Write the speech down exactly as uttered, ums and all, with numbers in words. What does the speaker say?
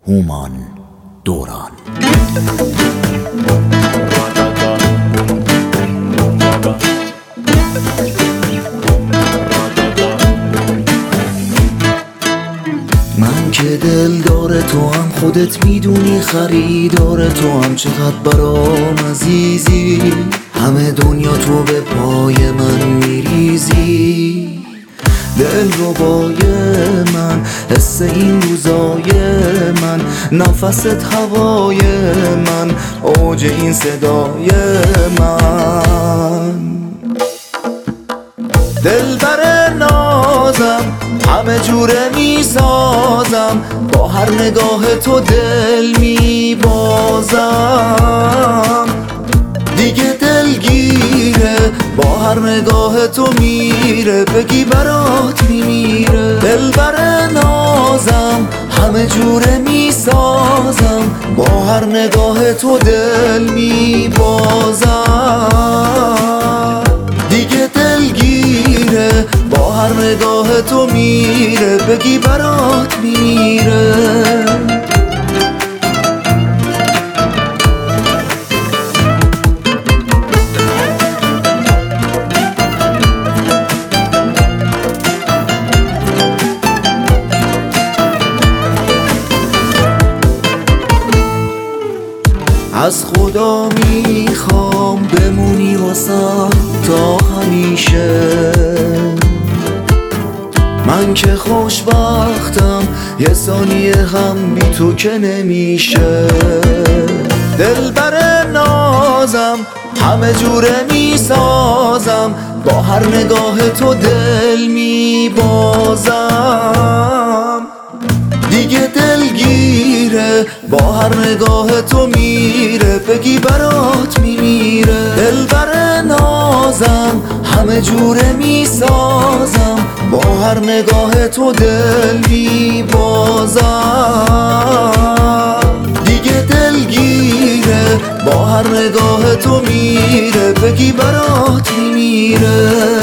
هومان دوران. من که دل داره تو هم خودت میدونی، خریدار تو هم چقدر برام عزیزی، همه دنیا تو به پای من میریزی، دل ربای من، حس این روزای من، نفست هوای من، اوج این صدای من، دلبر نازم همه جوره میسازم، با هر نگاه تو دل میبازم، دیگه دلگیره با هر نگاه تو میره، بگی برات میمیره، دلبر نازم همه جوره میسازم، با هر نگاه تو دل میبازم، دیگه دلگیره با هر نگاه تو میره، بگی برات میره. از خدا میخوام بمونی واسم تا همیشه، من که خوشبختم یه ثانیه هم بی تو که نمیشه، دلبر نازم همه جوره میسازم، با هر نگاه تو دل میبازم، دیگه دلگیره با هر نگاه تو میره، بگی برات میمیره، دلبر نازم همه جوره میسازم، با هر نگاه تو دل میبازم، دیگه دلگیره با هر نگاه تو میره، بگی برات میمیره.